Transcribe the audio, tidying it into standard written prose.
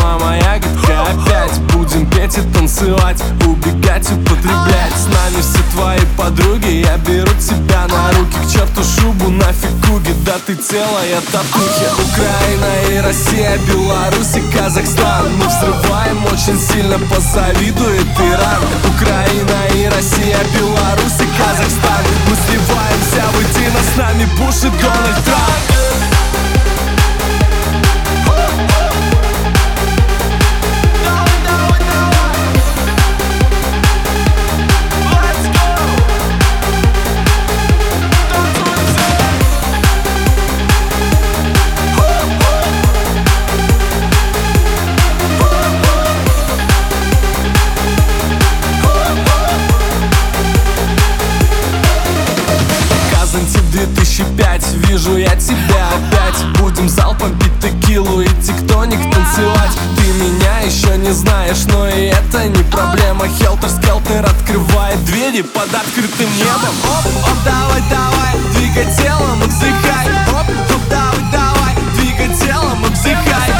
сама моя ягодка. Опять будем петь и танцевать, убегать, употреблять. С нами все твои подруги, я беру тебя на руки. К черту шубу, нафиг куги, да ты целая татухи. Украина и Россия, Беларусь и Казахстан. Мы взрываем очень сильно, позавидует Иран. Украина и Россия, Беларусь и Казахстан. Мы сливаемся воедино, с нами Буш и Дональд Трамп. Казантип 2005, вижу я тебя опять. Будем залпом пить текилу и тектоник танцевать. Ты меня еще не знаешь, но и это не проблема. Хелтер-скелтер открывает двери под открытым небом. Оп, оп, давай, давай, двигай телом и вздыхай. Оп, оп, давай, давай, двигай телом и вздыхай.